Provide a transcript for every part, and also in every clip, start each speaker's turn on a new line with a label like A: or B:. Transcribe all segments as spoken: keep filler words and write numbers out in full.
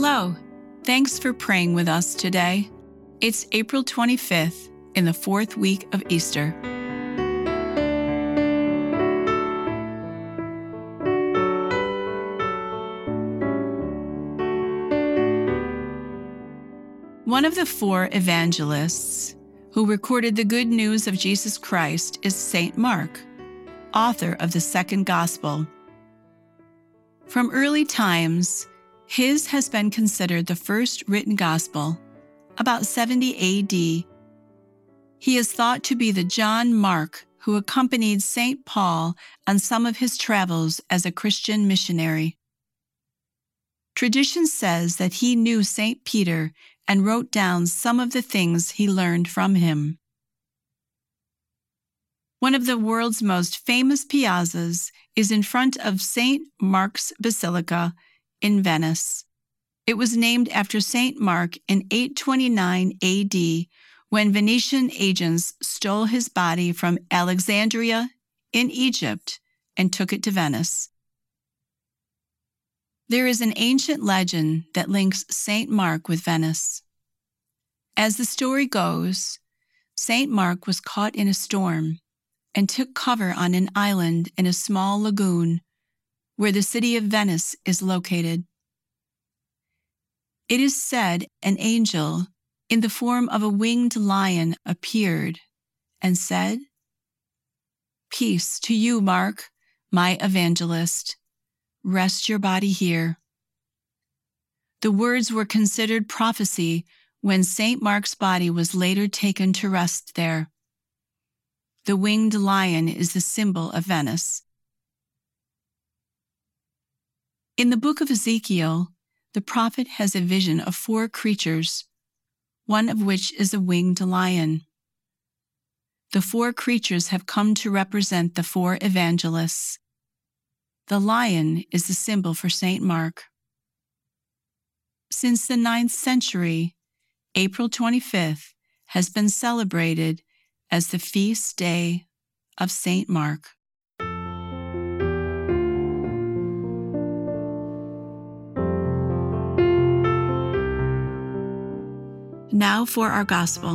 A: Hello. Thanks for praying with us today. It's April twenty-fifth in the fourth week of Easter. One of the four evangelists who recorded the good news of Jesus Christ is Saint Mark, author of the second gospel. From early times, his has been considered the first written gospel, about seventy A D. He is thought to be the John Mark who accompanied Saint Paul on some of his travels as a Christian missionary. Tradition says that he knew Saint Peter and wrote down some of the things he learned from him. One of the world's most famous piazzas is in front of Saint Mark's Basilica in Venice. It was named after Saint Mark in eight twenty-nine A D when Venetian agents stole his body from Alexandria in Egypt and took it to Venice. There is an ancient legend that links Saint Mark with Venice. As the story goes, Saint Mark was caught in a storm and took cover on an island in a small lagoon where the city of Venice is located. It is said an angel in the form of a winged lion appeared and said, "Peace to you, Mark, my evangelist. Rest your body here." The words were considered prophecy when Saint Mark's body was later taken to rest there. The winged lion is the symbol of Venice. In the book of Ezekiel, the prophet has a vision of four creatures, one of which is a winged lion. The four creatures have come to represent the four evangelists. The lion is the symbol for Saint Mark. Since the ninth century, April twenty-fifth has been celebrated as the feast day of Saint Mark. Now for our gospel.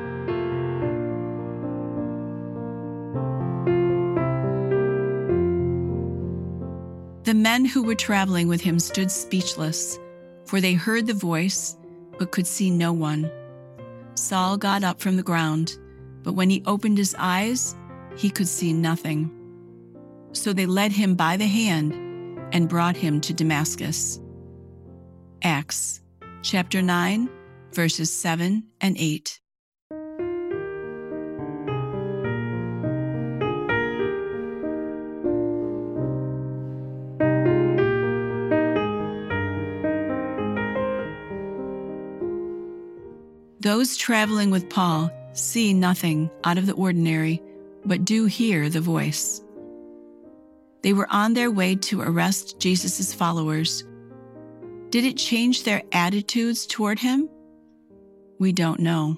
A: The men who were traveling with him stood speechless, for they heard the voice, but could see no one. Saul got up from the ground, but when he opened his eyes, he could see nothing. So they led him by the hand and brought him to Damascus. Acts chapter nine, verses seven and eight. Those traveling with Paul see nothing out of the ordinary, but do hear the voice. They were on their way to arrest Jesus' followers. Did it change their attitudes toward him? We don't know.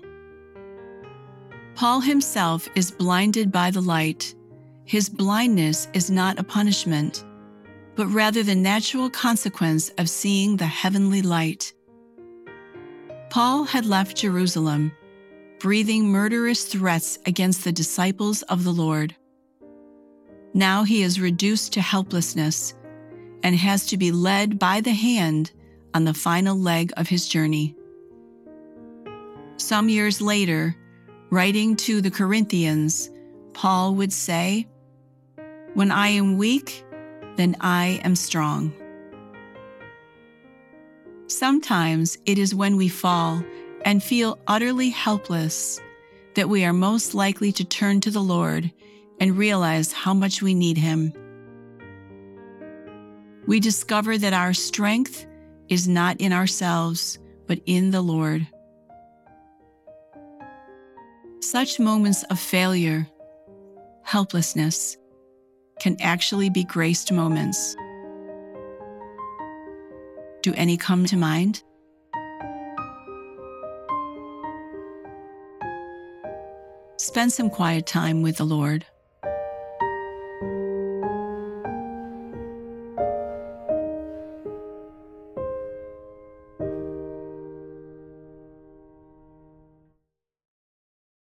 A: Paul himself is blinded by the light. His blindness is not a punishment, but rather the natural consequence of seeing the heavenly light. Paul had left Jerusalem, breathing murderous threats against the disciples of the Lord. Now he is reduced to helplessness and has to be led by the hand on the final leg of his journey. Some years later, writing to the Corinthians, Paul would say, "When I am weak, then I am strong." Sometimes it is when we fall and feel utterly helpless that we are most likely to turn to the Lord and realize how much we need Him. We discover that our strength is not in ourselves, but in the Lord. Such moments of failure, helplessness, can actually be graced moments. Do any come to mind? Spend some quiet time with the Lord.